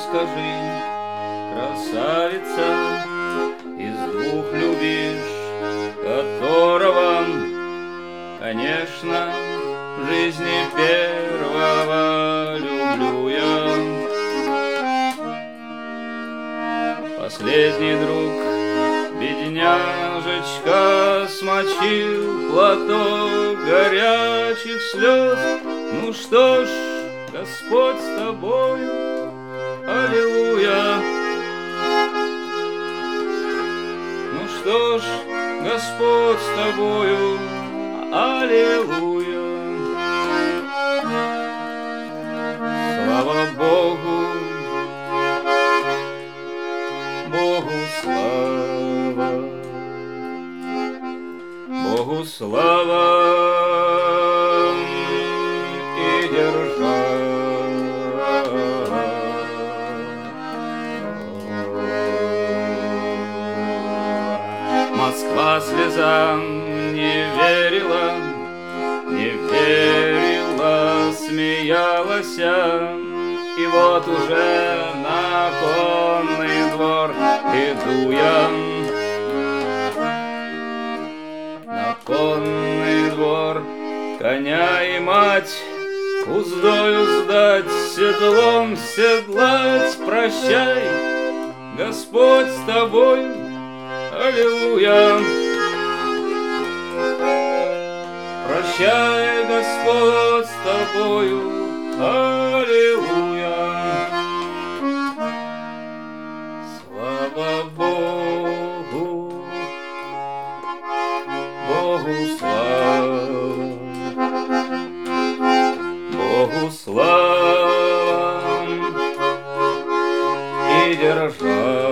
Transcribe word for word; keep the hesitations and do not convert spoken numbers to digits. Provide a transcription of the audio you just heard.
скажи, красавица, из двух любишь которого, конечно, в жизни первого люблю я. Последний друг, бедняжечка, смочил платок горячих слез. Ну что ж, Господь с тобою, аллилуйя. Ну что ж, Господь с тобою, аллилуйя. Слава Богу, Богу слава, Богу слава и держава. Москва слезам не верила, не верила, смеялась, и вот уже на конный двор иду я. На конный двор коня и мать уздою сдать, седлом седлать. Прощай, Господь с тобой, аллилуйя. Прощай, Господь с тобою, аллилуйя. Слава Богу, Богу слава, Богу слава и держава.